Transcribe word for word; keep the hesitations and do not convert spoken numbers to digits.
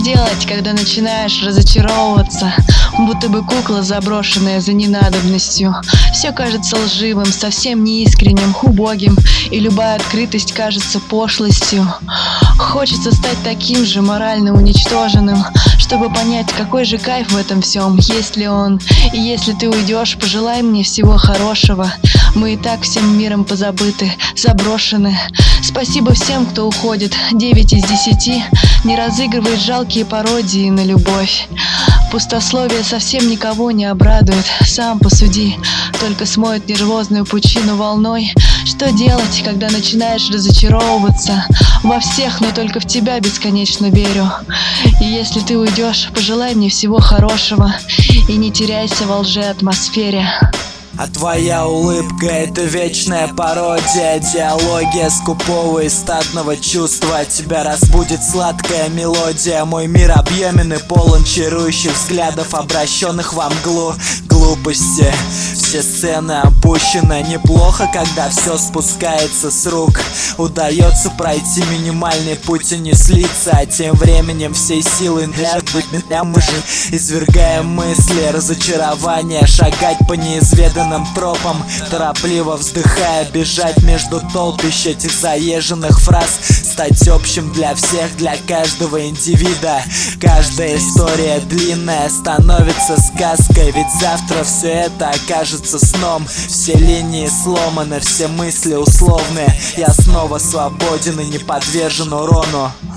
делать, когда начинаешь разочаровываться, будто бы кукла, заброшенная за ненадобностью? Все кажется лживым, совсем неискренним, убогим, и любая открытость кажется пошлостью. Хочется стать таким же морально уничтоженным, чтобы понять, какой же кайф в этом всем, есть ли он. И если ты уйдешь, пожелай мне всего хорошего. Мы и так всем миром позабыты, заброшены. Спасибо всем, кто уходит. Девять из десяти не разыгрывает жалкие пародии на любовь. Пустословие совсем никого не обрадует. Сам посуди, только смоет нервозную пучину волной. Что делать, когда начинаешь разочаровываться во всех, но только в тебя бесконечно верю. И если ты уйдешь, пожелай мне всего хорошего и не теряйся во лжеатмосфере. А твоя улыбка — это вечная пародия, диалогия скупого и стадного чувства. Тебя разбудит сладкая мелодия. Мой мир объемен и полон чарующих взглядов, обращенных во мглу глупости. Все сцены опущены. Неплохо, когда все спускается с рук. Удается пройти минимальный путь и не слиться, а тем временем всей силой мы же извергаем мысли, разочарования, шагать по неизведанным тропам, торопливо вздыхая, бежать между толпищ этих заезженных фраз, стать общим для всех, для каждого индивида. Каждая история длинная становится сказкой, ведь завтра все это окажется сном. Все линии сломаны, все мысли условные. Я снова свободен и не подвержен урону.